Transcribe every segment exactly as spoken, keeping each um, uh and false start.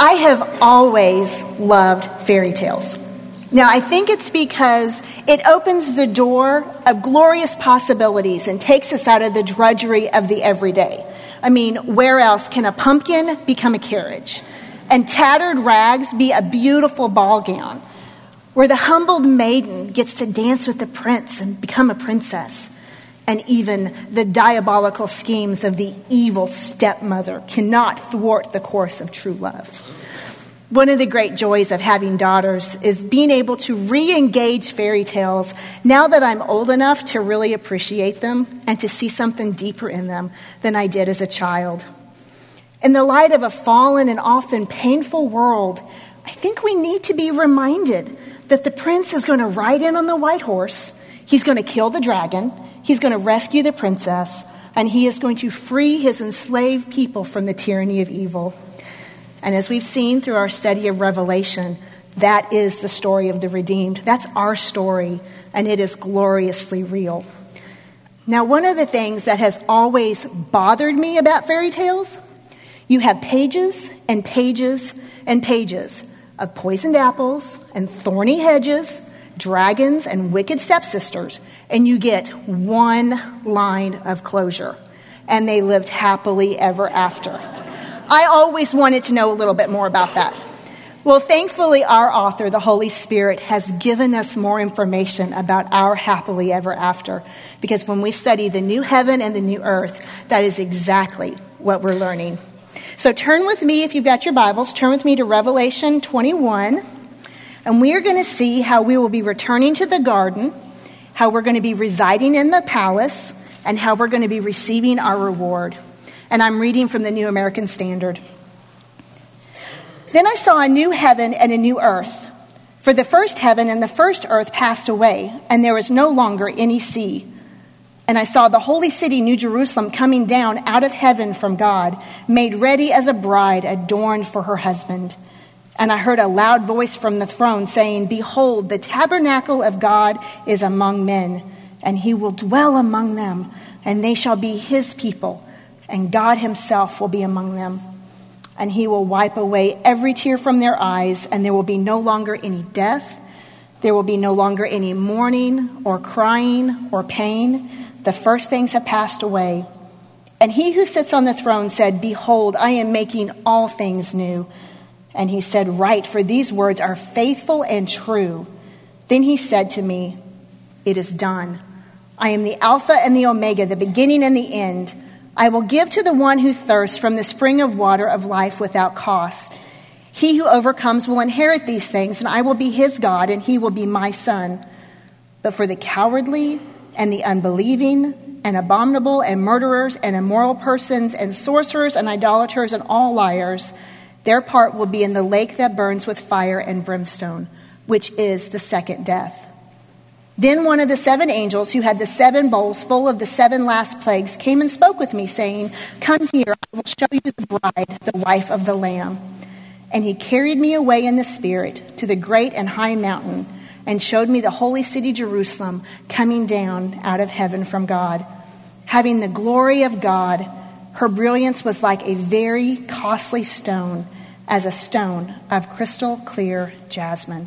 I have always loved fairy tales. Now, I think it's because it opens the door of glorious possibilities and takes us out of the drudgery of the everyday. I mean, where else can a pumpkin become a carriage? And tattered rags be a beautiful ball gown? Where the humbled maiden gets to dance with the prince and become a princess? And even the diabolical schemes of the evil stepmother cannot thwart the course of true love. One of the great joys of having daughters is being able to re-engage fairy tales now that I'm old enough to really appreciate them and to see something deeper in them than I did as a child. In the light of a fallen and often painful world, I think we need to be reminded that the prince is going to ride in on the white horse, he's going to kill the dragon, he's going to rescue the princess, and he is going to free his enslaved people from the tyranny of evil. And as we've seen through our study of Revelation, that is the story of the redeemed. That's our story, and it is gloriously real. Now, one of the things that has always bothered me about fairy tales, you have pages and pages and pages of poisoned apples and thorny hedges, dragons and wicked stepsisters, and you get one line of closure. And they lived happily ever after. I always wanted to know a little bit more about that. Well, thankfully, our author, the Holy Spirit, has given us more information about our happily ever after. Because when we study the new heaven and the new earth, that is exactly what we're learning. So turn with me, if you've got your Bibles, turn with me to Revelation twenty-one. And we are going to see how we will be returning to the garden, how we're going to be residing in the palace, and how we're going to be receiving our reward. And I'm reading from the New American Standard. Then I saw a new heaven and a new earth. For the first heaven and the first earth passed away, and there was no longer any sea. And I saw the holy city, New Jerusalem, coming down out of heaven from God, made ready as a bride adorned for her husband. And I heard a loud voice from the throne saying, "Behold, the tabernacle of God is among men, and he will dwell among them, and they shall be his people. And God himself will be among them. And he will wipe away every tear from their eyes, and there will be no longer any death. There will be no longer any mourning or crying or pain. The first things have passed away." And he who sits on the throne said, "Behold, I am making all things new." And he said, "Write, for these words are faithful and true." Then he said to me, "It is done. I am the Alpha and the Omega, the beginning and the end. I will give to the one who thirsts from the spring of water of life without cost. He who overcomes will inherit these things, and I will be his God, and he will be my son. But for the cowardly and the unbelieving and abominable and murderers and immoral persons and sorcerers and idolaters and all liars, their part will be in the lake that burns with fire and brimstone, which is the second death." Then one of the seven angels who had the seven bowls full of the seven last plagues came and spoke with me, saying, "Come here, I will show you the bride, the wife of the Lamb." And he carried me away in the Spirit to the great and high mountain, and showed me the holy city Jerusalem coming down out of heaven from God, having the glory of God. Her brilliance was like a very costly stone, as a stone of crystal clear jasmine.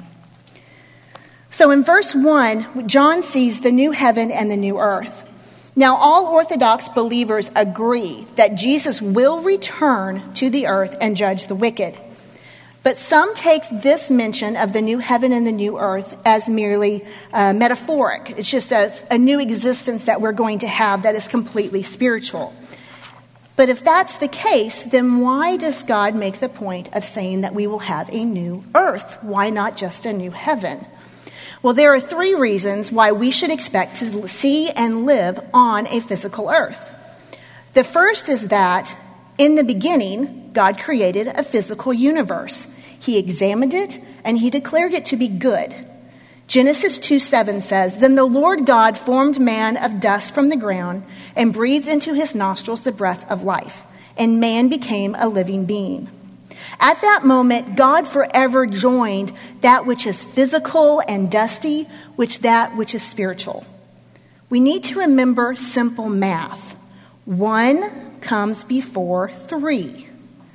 So in verse one, John sees the new heaven and the new earth. Now, all Orthodox believers agree that Jesus will return to the earth and judge the wicked. But some take this mention of the new heaven and the new earth as merely uh, metaphoric. It's just a, a new existence that we're going to have that is completely spiritual. But if that's the case, then why does God make the point of saying that we will have a new earth? Why not just a new heaven? Well, there are three reasons why we should expect to see and live on a physical earth. The first is that in the beginning, God created a physical universe. He examined it and he declared it to be good. Genesis two seven says, "Then the Lord God formed man of dust from the ground and breathed into his nostrils the breath of life, and man became a living being." At that moment, God forever joined that which is physical and dusty with that which is spiritual. We need to remember simple math. One comes before three.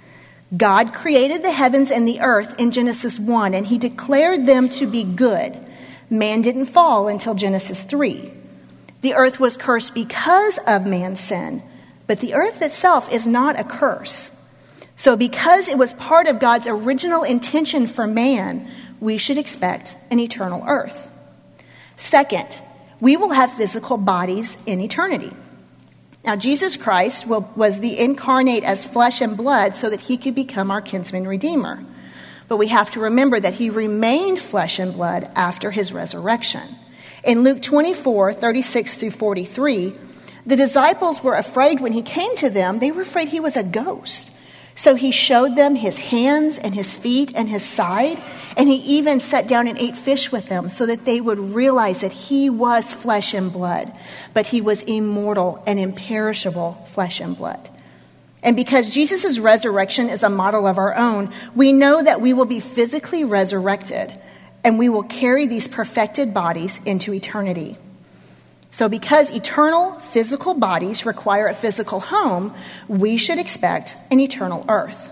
God created the heavens and the earth in Genesis one, and he declared them to be good. Man didn't fall until Genesis three. The earth was cursed because of man's sin, but the earth itself is not a curse. So because it was part of God's original intention for man, we should expect an eternal earth. Second, we will have physical bodies in eternity. Now, Jesus Christ will, was the incarnate as flesh and blood so that he could become our kinsman redeemer. But we have to remember that he remained flesh and blood after his resurrection. In Luke twenty-four, thirty-six through forty-three, the disciples were afraid when he came to them. They were afraid he was a ghost. So he showed them his hands and his feet and his side, and he even sat down and ate fish with them so that they would realize that he was flesh and blood, but he was immortal and imperishable flesh and blood. And because Jesus' resurrection is a model of our own, we know that we will be physically resurrected, and we will carry these perfected bodies into eternity. So because eternal physical bodies require a physical home, we should expect an eternal earth.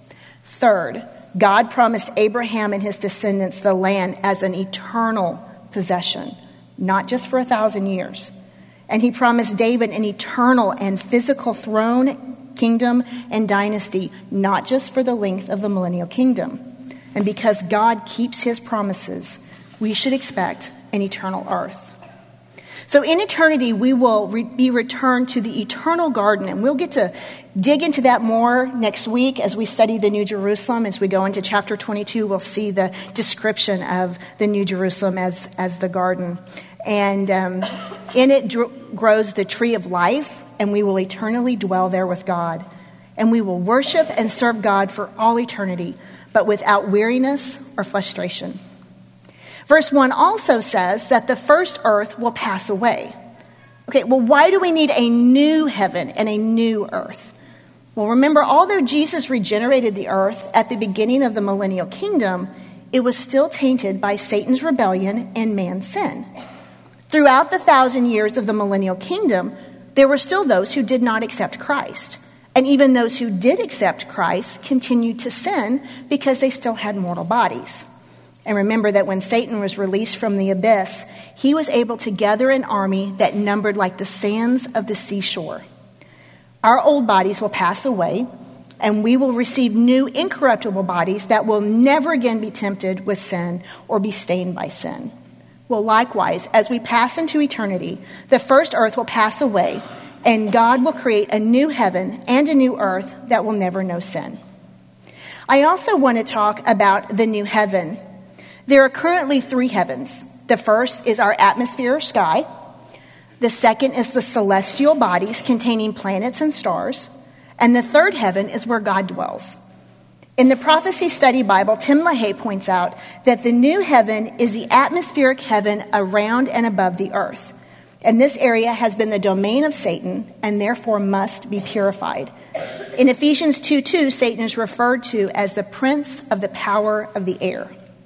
Third, God promised Abraham and his descendants the land as an eternal possession, not just for a thousand years. And he promised David an eternal and physical throne, kingdom, and dynasty, not just for the length of the millennial kingdom. And because God keeps his promises, we should expect an eternal earth. So in eternity, we will re- be returned to the eternal garden, and we'll get to dig into that more next week as we study the New Jerusalem. As we go into chapter twenty-two, we'll see the description of the New Jerusalem as, as the garden. And um, in it dr- grows the tree of life, and we will eternally dwell there with God. And we will worship and serve God for all eternity, but without weariness or frustration. Verse one also says that the first earth will pass away. Okay, well, why do we need a new heaven and a new earth? Well, remember, although Jesus regenerated the earth at the beginning of the millennial kingdom, it was still tainted by Satan's rebellion and man's sin. Throughout the thousand years of the millennial kingdom, there were still those who did not accept Christ. And even those who did accept Christ continued to sin because they still had mortal bodies. And remember that when Satan was released from the abyss, he was able to gather an army that numbered like the sands of the seashore. Our old bodies will pass away, and we will receive new incorruptible bodies that will never again be tempted with sin or be stained by sin. Well, likewise, as we pass into eternity, the first earth will pass away, and God will create a new heaven and a new earth that will never know sin. I also want to talk about the new heaven. There are currently three heavens. The first is our atmosphere or sky. The second is the celestial bodies containing planets and stars. And the third heaven is where God dwells. In the Prophecy Study Bible, Tim LaHaye points out that the new heaven is the atmospheric heaven around and above the earth. And this area has been the domain of Satan and therefore must be purified. In Ephesians two two, Satan is referred to as the prince of the power of the air.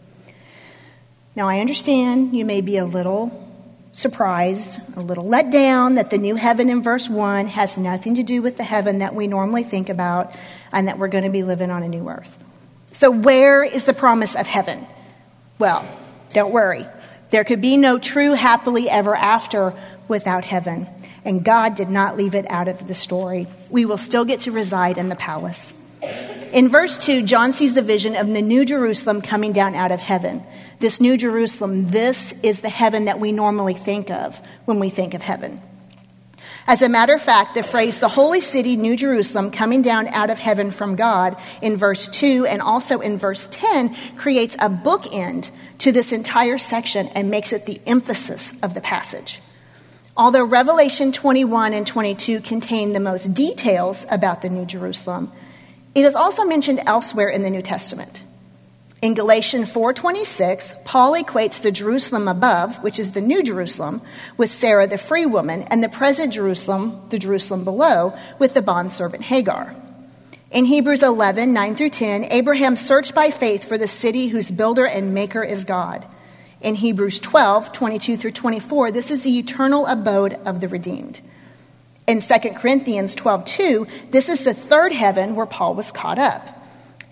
Now, I understand you may be a little surprised, a little let down that the new heaven in verse one has nothing to do with the heaven that we normally think about and that we're going to be living on a new earth. So where is the promise of heaven? Well, don't worry. There could be no true happily ever after without heaven. And God did not leave it out of the story. We will still get to reside in the palace. In verse two, John sees the vision of the New Jerusalem coming down out of heaven. This New Jerusalem, this is the heaven that we normally think of when we think of heaven. As a matter of fact, the phrase, the holy city, New Jerusalem, coming down out of heaven from God, in verse two and also in verse ten, creates a bookend to this entire section and makes it the emphasis of the passage. Although Revelation twenty-one and twenty-two contain the most details about the New Jerusalem, it is also mentioned elsewhere in the New Testament. In Galatians four twenty-six, Paul equates the Jerusalem above, which is the New Jerusalem, with Sarah the free woman, and the present Jerusalem, the Jerusalem below, with the bondservant Hagar. In Hebrews eleven, nine through ten, Abraham searched by faith for the city whose builder and maker is God. In Hebrews twelve, twenty-two through twenty-four, this is the eternal abode of the redeemed. In Second Corinthians twelve two, this is the third heaven where Paul was caught up.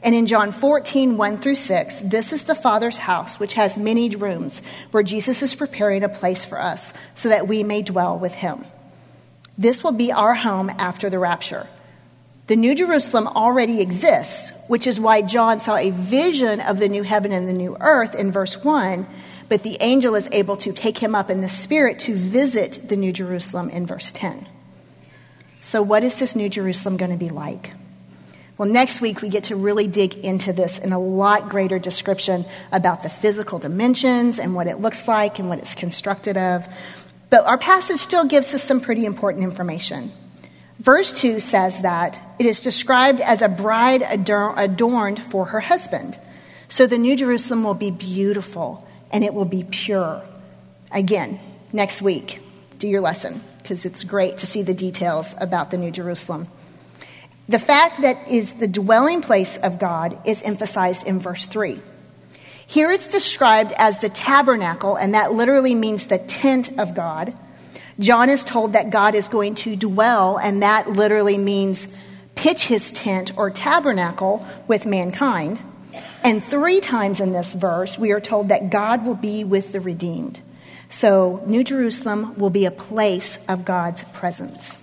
And in John fourteen, one through six, this is the Father's house, which has many rooms, where Jesus is preparing a place for us so that we may dwell with him. This will be our home after the rapture. The New Jerusalem already exists, which is why John saw a vision of the new heaven and the new earth in verse one, but the angel is able to take him up in the spirit to visit the New Jerusalem in verse ten. So what is this New Jerusalem going to be like? Well, next week we get to really dig into this in a lot greater description about the physical dimensions and what it looks like and what it's constructed of. But our passage still gives us some pretty important information. Verse two says that it is described as a bride ador- adorned for her husband. So the New Jerusalem will be beautiful and it will be pure. Again, next week, do your lesson, because it's great to see the details about the New Jerusalem. The fact that is the dwelling place of God is emphasized in verse three. Here it's described as the tabernacle, and that literally means the tent of God. John is told that God is going to dwell, and that literally means pitch his tent or tabernacle with mankind. And three times in this verse, we are told that God will be with the redeemed. So New Jerusalem will be a place of God's presence.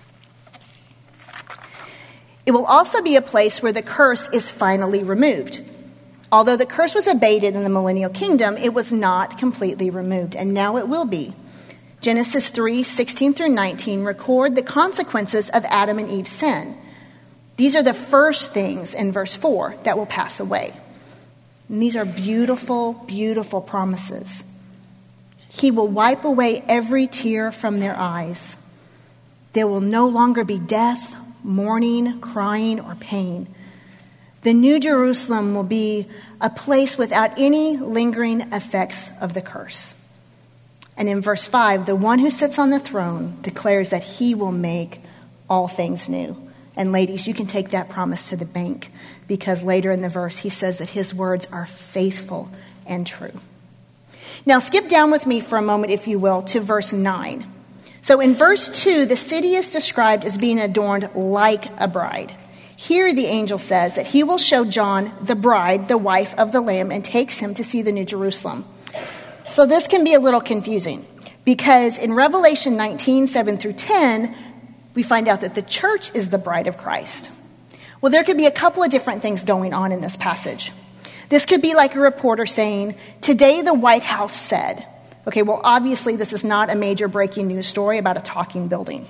It will also be a place where the curse is finally removed. Although the curse was abated in the millennial kingdom, it was not completely removed, and now it will be. Genesis three, sixteen through nineteen record the consequences of Adam and Eve's sin. These are the first things in verse four that will pass away. And these are beautiful, beautiful promises. He will wipe away every tear from their eyes. There will no longer be death, mourning, crying, or pain. The New Jerusalem will be a place without any lingering effects of the curse. And in verse five, the one who sits on the throne declares that he will make all things new. And ladies, you can take that promise to the bank, because later in the verse he says that his words are faithful and true. Now skip down with me for a moment, if you will, to verse nine. So in verse two, the city is described as being adorned like a bride. Here the angel says that he will show John the bride, the wife of the Lamb, and takes him to see the New Jerusalem. So this can be a little confusing, because in Revelation nineteen, seven through ten, we find out that the church is the bride of Christ. Well, there could be a couple of different things going on in this passage. This could be like a reporter saying, today the White House said. Okay, well, obviously this is not a major breaking news story about a talking building.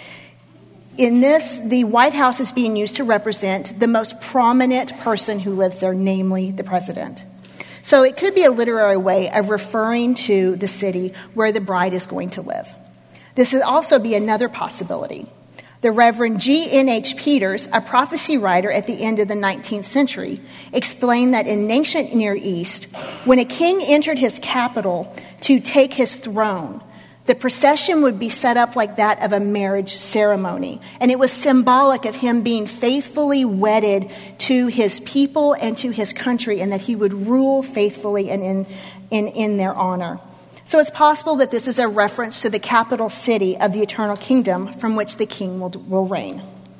In this, the White House is being used to represent the most prominent person who lives there, namely the president. So it could be a literary way of referring to the city where the bride is going to live. This would also be another possibility. The Reverend G N H Peters, a prophecy writer at the end of the nineteenth century, explained that in ancient Near East, when a king entered his capital to take his throne, the procession would be set up like that of a marriage ceremony. And it was symbolic of him being faithfully wedded to his people and to his country, and that he would rule faithfully and in, in, in their honor. So it's possible that this is a reference to the capital city of the eternal kingdom from which the king will, will reign.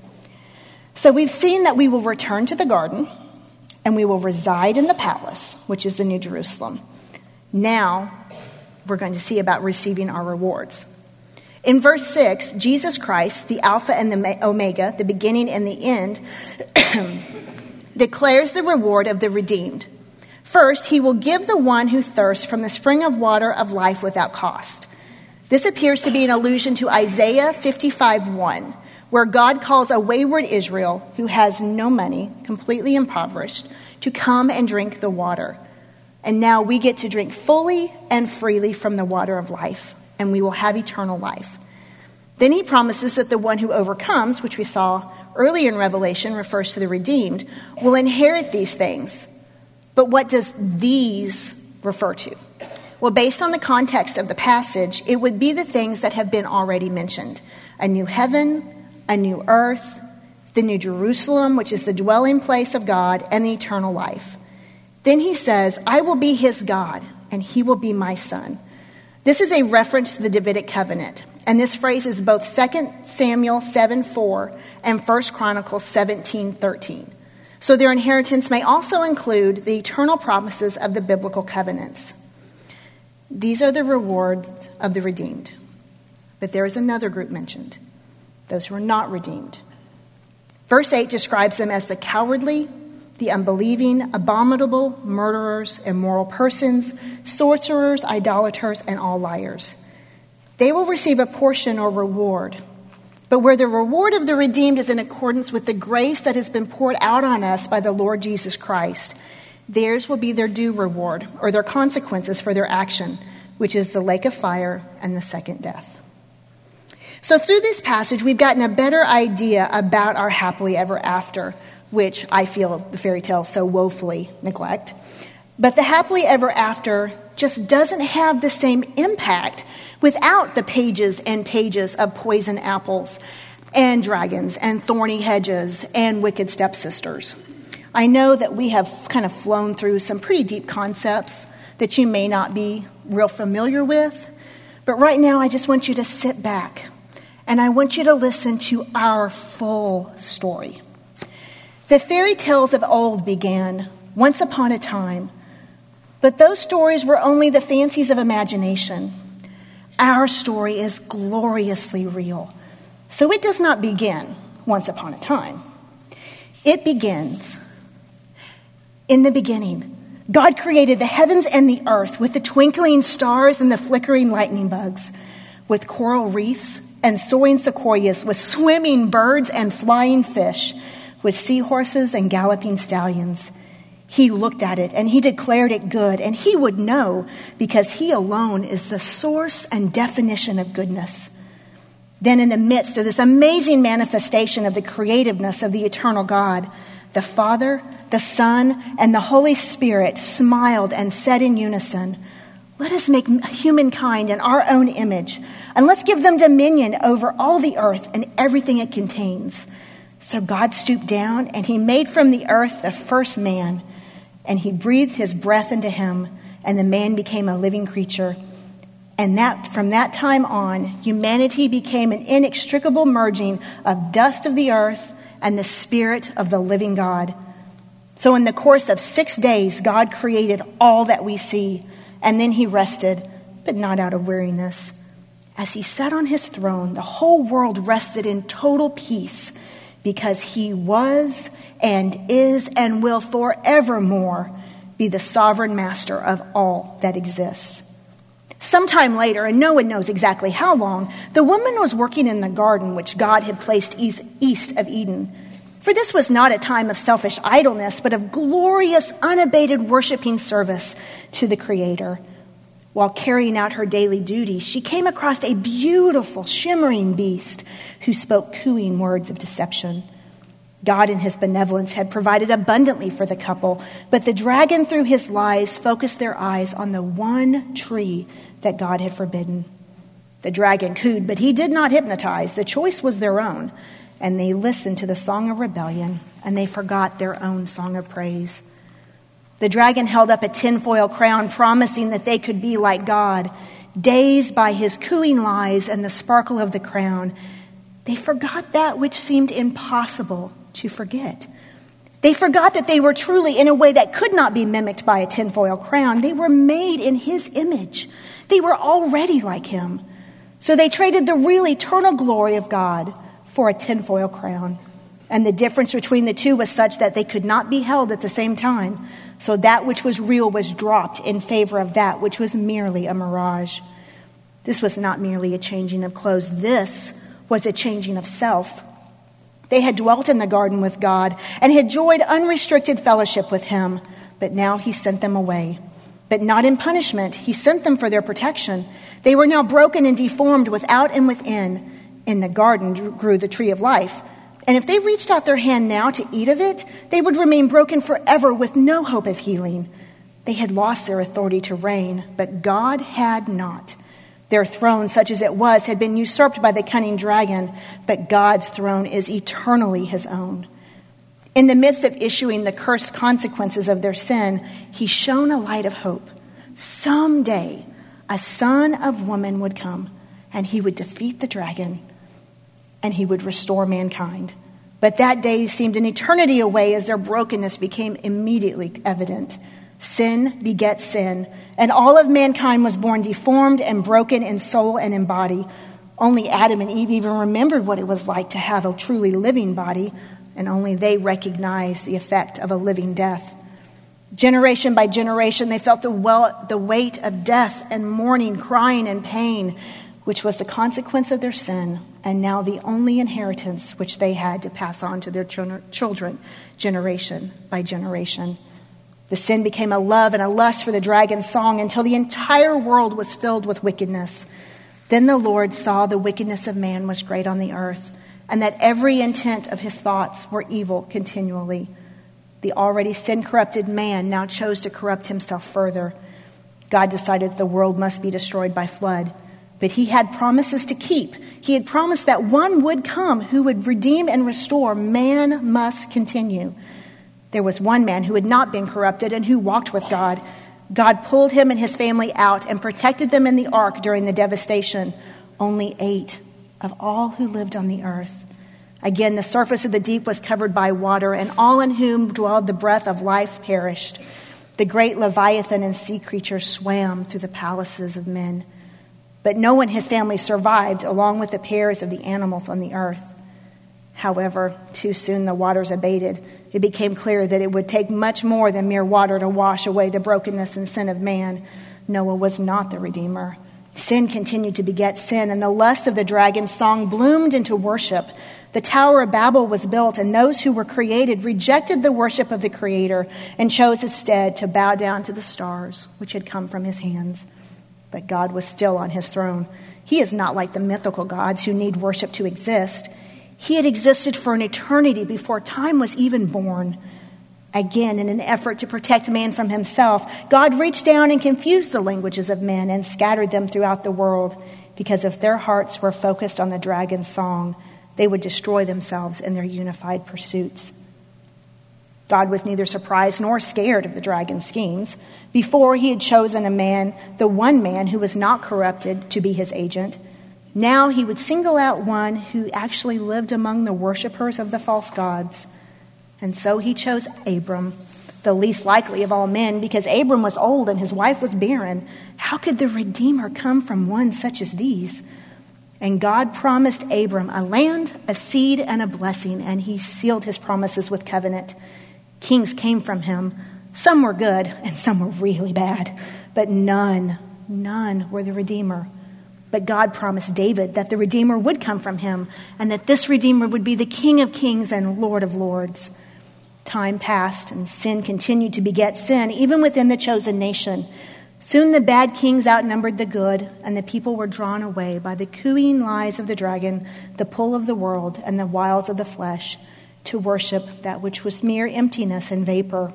So we've seen that we will return to the garden and we will reside in the palace, which is the New Jerusalem. Now we're going to see about receiving our rewards. In verse six, Jesus Christ, the Alpha and the Omega, the beginning and the end, declares the reward of the redeemed. First, he will give the one who thirsts from the spring of water of life without cost. This appears to be an allusion to Isaiah fifty-five one, where God calls a wayward Israel who has no money, completely impoverished, to come and drink the water. And now we get to drink fully and freely from the water of life, and we will have eternal life. Then he promises that the one who overcomes, which we saw earlier in Revelation refers to the redeemed, will inherit these things. But what does these refer to? Well, based on the context of the passage, it would be the things that have been already mentioned. A new heaven, a new earth, the New Jerusalem, which is the dwelling place of God, and the eternal life. Then he says, I will be his God, and he will be my son. This is a reference to the Davidic covenant. And this phrase is both Second Samuel seven four and First Chronicles seventeen thirteen. So their inheritance may also include the eternal promises of the biblical covenants. These are the rewards of the redeemed. But there is another group mentioned, those who are not redeemed. Verse eight describes them as the cowardly, the unbelieving, abominable, murderers, immoral persons, sorcerers, idolaters, and all liars. They will receive a portion or reward. But where the reward of the redeemed is in accordance with the grace that has been poured out on us by the Lord Jesus Christ, theirs will be their due reward, or their consequences for their action, which is the lake of fire and the second death. So through this passage, we've gotten a better idea about our happily ever after, which I feel the fairy tale so woefully neglect. But the happily ever after just doesn't have the same impact without the pages and pages of poison apples and dragons and thorny hedges and wicked stepsisters. I know that we have kind of flown through some pretty deep concepts that you may not be real familiar with, but right now I just want you to sit back and I want you to listen to our full story. The fairy tales of old began once upon a time, but those stories were only the fancies of imagination. Our story is gloriously real, so it does not begin once upon a time. It begins in the beginning. God created the heavens and the earth with the twinkling stars and the flickering lightning bugs, with coral reefs and soaring sequoias, with swimming birds and flying fish, with seahorses and galloping stallions. He looked at it and he declared it good, and he would know because he alone is the source and definition of goodness. Then in the midst of this amazing manifestation of the creativeness of the eternal God, the Father, the Son, and the Holy Spirit smiled and said in unison, "Let us make humankind in our own image, and let's give them dominion over all the earth and everything it contains." So God stooped down and he made from the earth the first man, and he breathed his breath into him, and the man became a living creature. And that from that time on, humanity became an inextricable merging of dust of the earth and the spirit of the living God. So in the course of six days, God created all that we see, and then he rested, but not out of weariness. As he sat on his throne, the whole world rested in total peace, because he was and is and will forevermore be the sovereign master of all that exists. Sometime later, and no one knows exactly how long, the woman was working in the garden which God had placed east of Eden. For this was not a time of selfish idleness, but of glorious, unabated worshiping service to the Creator. While carrying out her daily duty, she came across a beautiful, shimmering beast who spoke cooing words of deception. God in his benevolence had provided abundantly for the couple, but the dragon through his lies focused their eyes on the one tree that God had forbidden. The dragon cooed, but he did not hypnotize. The choice was their own, and they listened to the song of rebellion, and they forgot their own song of praise. The dragon held up a tinfoil crown, promising that they could be like God. Dazed by his cooing lies and the sparkle of the crown, they forgot that which seemed impossible to forget. They forgot that they were truly in a way that could not be mimicked by a tinfoil crown. They were made in his image. They were already like him. So they traded the real eternal glory of God for a tinfoil crown. And the difference between the two was such that they could not be held at the same time. So that which was real was dropped in favor of that which was merely a mirage. This was not merely a changing of clothes. This was a changing of self. They had dwelt in the garden with God and had enjoyed unrestricted fellowship with him, but now he sent them away. But not in punishment. He sent them for their protection. They were now broken and deformed without and within. In the garden grew the tree of life. And if they reached out their hand now to eat of it, they would remain broken forever with no hope of healing. They had lost their authority to reign, but God had not. Their throne, such as it was, had been usurped by the cunning dragon, but God's throne is eternally his own. In the midst of issuing the cursed consequences of their sin, he shone a light of hope. Someday, a son of woman would come, and he would defeat the dragon, and he would restore mankind. But that day seemed an eternity away as their brokenness became immediately evident. Sin begets sin, and all of mankind was born deformed and broken in soul and in body. Only Adam and Eve even remembered what it was like to have a truly living body, and only they recognized the effect of a living death. Generation by generation, they felt the, well, the weight of death and mourning, crying and pain, which was the consequence of their sin, and now the only inheritance which they had to pass on to their children, generation by generation. The sin became a love and a lust for the dragon's song until the entire world was filled with wickedness. Then the Lord saw the wickedness of man was great on the earth, and that every intent of his thoughts were evil continually. The already sin-corrupted man now chose to corrupt himself further. God decided that the world must be destroyed by flood, but he had promises to keep. He had promised that one would come who would redeem and restore. Man must continue. There was one man who had not been corrupted and who walked with God. God pulled him and his family out and protected them in the ark during the devastation. Only eight of all who lived on the earth. Again, the surface of the deep was covered by water, and all in whom dwelled the breath of life perished. The great Leviathan and sea creatures swam through the palaces of men. But Noah and his family survived, along with the pairs of the animals on the earth. However, too soon the waters abated. It became clear that it would take much more than mere water to wash away the brokenness and sin of man. Noah was not the Redeemer. Sin continued to beget sin, and the lust of the dragon's song bloomed into worship. The Tower of Babel was built, and those who were created rejected the worship of the Creator and chose instead to bow down to the stars, which had come from his hands. But God was still on his throne. He is not like the mythical gods who need worship to exist. He had existed for an eternity before time was even born. Again, in an effort to protect man from himself, God reached down and confused the languages of men and scattered them throughout the world, because if their hearts were focused on the dragon's song, they would destroy themselves in their unified pursuits. God was neither surprised nor scared of the dragon's schemes. Before, he had chosen a man, the one man who was not corrupted, to be his agent. Now he would single out one who actually lived among the worshipers of the false gods. And so he chose Abram, the least likely of all men, because Abram was old and his wife was barren. How could the Redeemer come from one such as these? And God promised Abram a land, a seed, and a blessing, and he sealed his promises with covenant. Kings came from him. Some were good and some were really bad, but none, none were the Redeemer. But God promised David that the Redeemer would come from him, and that this Redeemer would be the King of kings and Lord of lords. Time passed, and sin continued to beget sin, even within the chosen nation. Soon the bad kings outnumbered the good, and the people were drawn away by the cooing lies of the dragon, the pull of the world, and the wiles of the flesh, to worship that which was mere emptiness and vapor.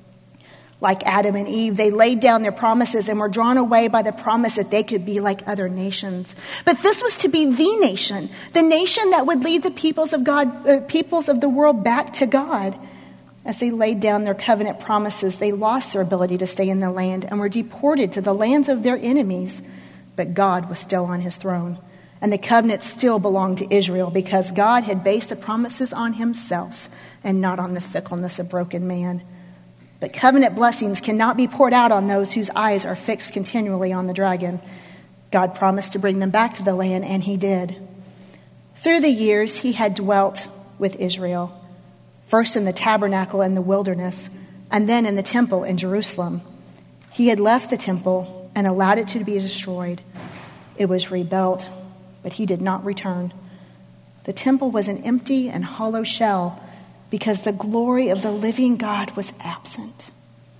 Like Adam and Eve, they laid down their promises and were drawn away by the promise that they could be like other nations. But this was to be the nation, the nation that would lead the peoples of God, uh, peoples of the world back to God. As they laid down their covenant promises, they lost their ability to stay in the land and were deported to the lands of their enemies. But God was still on his throne, and the covenant still belonged to Israel, because God had based the promises on himself and not on the fickleness of broken man. But covenant blessings cannot be poured out on those whose eyes are fixed continually on the dragon. God promised to bring them back to the land, and he did. Through the years, he had dwelt with Israel, first in the tabernacle in the wilderness, and then in the temple in Jerusalem. He had left the temple and allowed it to be destroyed. It was rebuilt, but he did not return. The temple was an empty and hollow shell, because the glory of the living God was absent.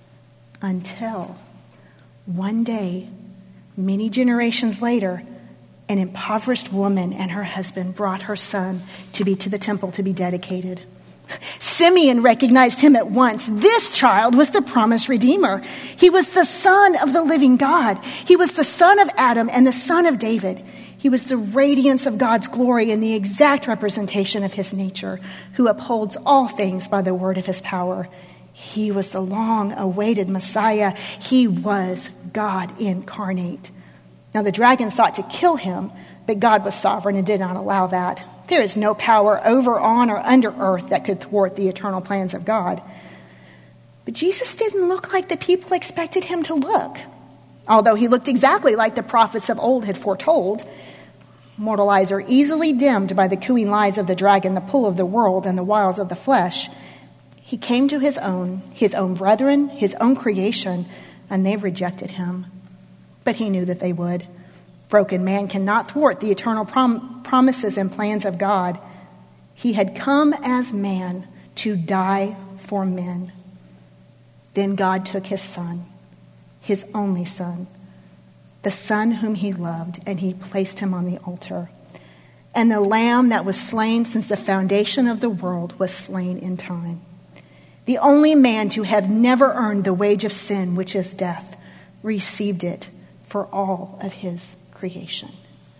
Until one day, many generations later, an impoverished woman and her husband brought her son to be to the temple to be dedicated. Simeon recognized him at once. This child was the promised Redeemer. He was the son of the living God. He was the son of Adam and the son of David. He was the radiance of God's glory and the exact representation of his nature, who upholds all things by the word of his power. He was the long-awaited Messiah. He was God incarnate. Now the dragon sought to kill him, but God was sovereign and did not allow that. There is no power over, on, or under earth that could thwart the eternal plans of God. But Jesus didn't look like the people expected him to look. Although he looked exactly like the prophets of old had foretold, mortal eyes are easily dimmed by the cooing lies of the dragon, the pull of the world, and the wiles of the flesh. He came to his own, his own brethren, his own creation, and they rejected him. But he knew that they would. Broken man cannot thwart the eternal prom- promises and plans of God. He had come as man to die for men. Then God took his son, his only son, the son whom he loved, and he placed him on the altar. And the lamb that was slain since the foundation of the world was slain in time. The only man to have never earned the wage of sin, which is death, received it for all of his creation.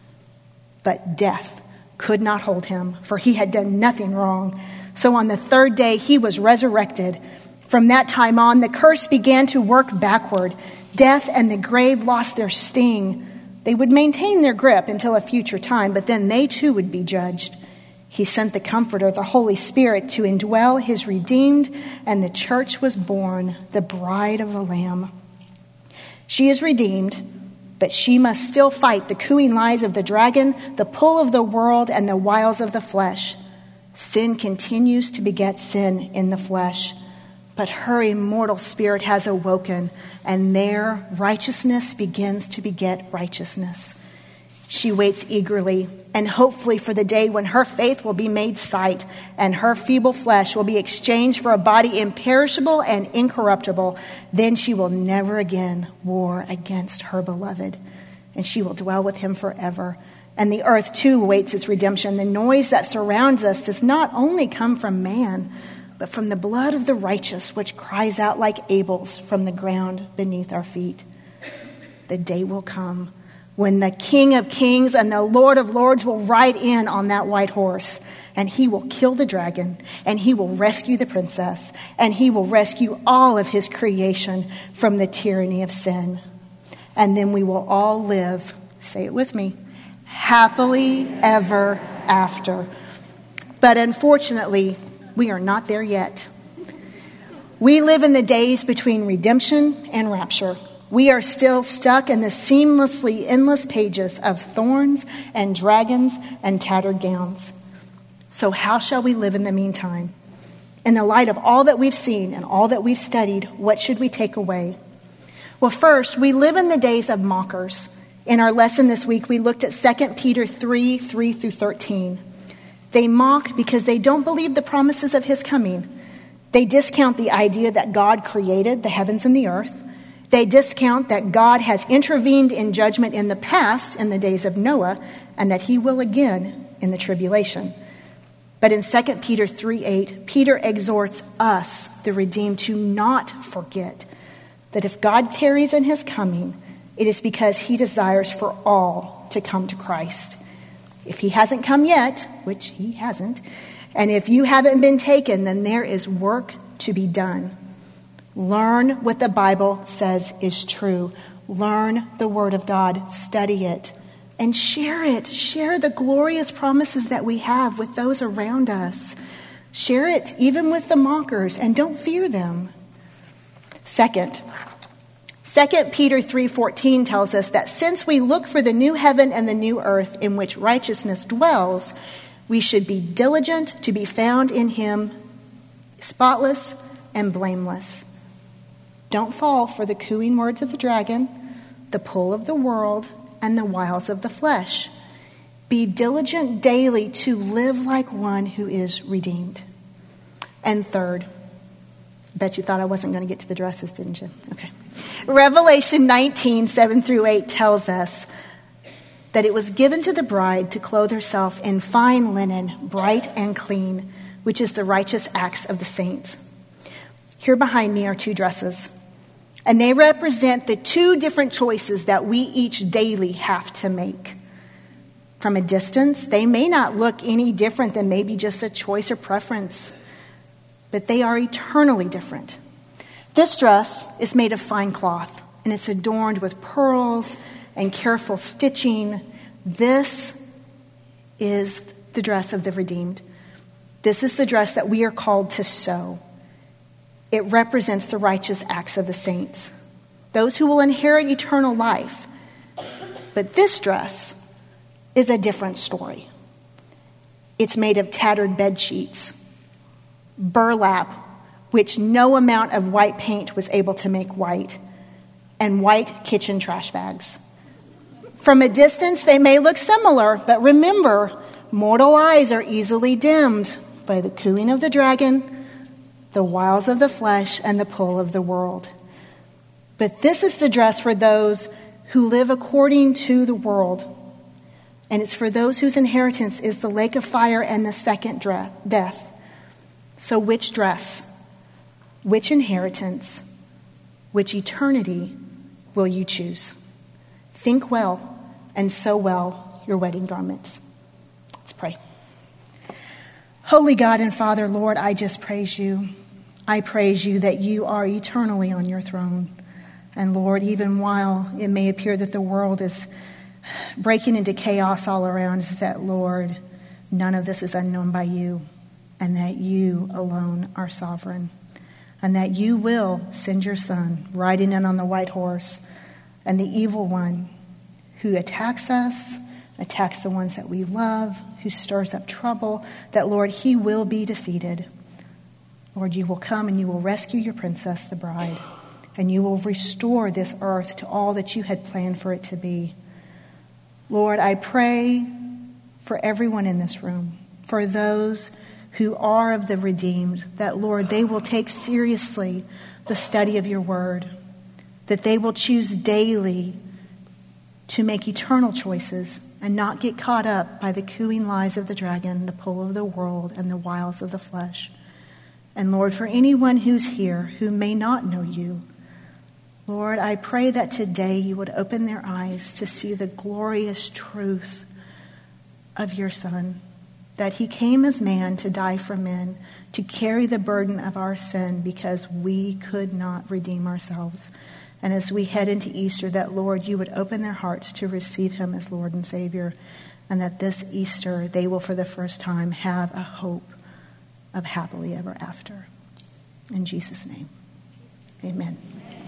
But death could not hold him, for he had done nothing wrong. So on the third day he was resurrected. From that time on, the curse began to work backward. Death and the grave lost their sting. They would maintain their grip until a future time, but then they too would be judged. He sent the Comforter, the Holy Spirit, to indwell his redeemed, and the church was born, the bride of the Lamb. She is redeemed, but she must still fight the cooing lies of the dragon, the pull of the world, and the wiles of the flesh. Sin continues to beget sin in the flesh, but her immortal spirit has awoken, and there righteousness begins to beget righteousness. She waits eagerly and hopefully for the day when her faith will be made sight and her feeble flesh will be exchanged for a body imperishable and incorruptible. Then she will never again war against her beloved, and she will dwell with him forever. And the earth too awaits its redemption. The noise that surrounds us does not only come from man, but from the blood of the righteous, which cries out like Abel's from the ground beneath our feet. The day will come when the King of Kings and the Lord of Lords will ride in on that white horse, and he will kill the dragon, and he will rescue the princess, and he will rescue all of his creation from the tyranny of sin. And then we will all live, say it with me, happily ever after. But unfortunately, we are not there yet. We live in the days between redemption and rapture. We are still stuck in the seamlessly endless pages of thorns and dragons and tattered gowns. So how shall we live in the meantime? In the light of all that we've seen and all that we've studied, what should we take away? Well, first, we live in the days of mockers. In our lesson this week, we looked at Second Peter three, three through thirteen. They mock because they don't believe the promises of his coming. They discount the idea that God created the heavens and the earth. They discount that God has intervened in judgment in the past, in the days of Noah, and that he will again in the tribulation. But in Second Peter three eight, Peter exhorts us, the redeemed, to not forget that if God tarries in his coming, it is because he desires for all to come to Christ. If he hasn't come yet, which he hasn't, and if you haven't been taken, then there is work to be done. Learn what the Bible says is true. Learn the Word of God. Study it. And share it. Share the glorious promises that we have with those around us. Share it even with the mockers, and don't fear them. Second, Second Peter three fourteen tells us that since we look for the new heaven and the new earth in which righteousness dwells, we should be diligent to be found in him, spotless and blameless. Don't fall for the cooing words of the dragon, the pull of the world, and the wiles of the flesh. Be diligent daily to live like one who is redeemed. And third, I bet you thought I wasn't going to get to the dresses, didn't you? Okay. Revelation nineteen, seven through eight tells us that it was given to the bride to clothe herself in fine linen, bright and clean, which is the righteous acts of the saints. Here behind me are two dresses, and they represent the two different choices that we each daily have to make. From a distance, they may not look any different than maybe just a choice or preference, but they are eternally different. This dress is made of fine cloth, and it's adorned with pearls and careful stitching. This is the dress of the redeemed. This is the dress that we are called to sew. It represents the righteous acts of the saints, those who will inherit eternal life. But this dress is a different story. It's made of tattered bed sheets, burlap, which no amount of white paint was able to make white, and white kitchen trash bags. From a distance, they may look similar, but remember, mortal eyes are easily dimmed by the cooing of the dragon, the wiles of the flesh, and the pull of the world. But this is the dress for those who live according to the world. And it's for those whose inheritance is the lake of fire and the second death. So which dress, which inheritance, which eternity will you choose? Think well and sew well your wedding garments. Let's pray. Holy God and Father, Lord, I just praise you. I praise you that you are eternally on your throne. And Lord, even while it may appear that the world is breaking into chaos all around us, that, Lord, none of this is unknown by you, and that you alone are sovereign, and that you will send your Son riding in on the white horse, and the evil one who attacks us, attacks the ones that we love, who stirs up trouble, that, Lord, he will be defeated. Lord, you will come and you will rescue your princess, the bride, and you will restore this earth to all that you had planned for it to be. Lord, I pray for everyone in this room, for those who are of the redeemed, that, Lord, they will take seriously the study of your word, that they will choose daily to make eternal choices and not get caught up by the cooing lies of the dragon, the pull of the world, and the wiles of the flesh. And Lord, for anyone who's here who may not know you, Lord, I pray that today you would open their eyes to see the glorious truth of your Son, that he came as man to die for men, to carry the burden of our sin because we could not redeem ourselves. And as we head into Easter, that, Lord, you would open their hearts to receive him as Lord and Savior, and that this Easter they will for the first time have a hope of happily ever after. In Jesus' name, amen.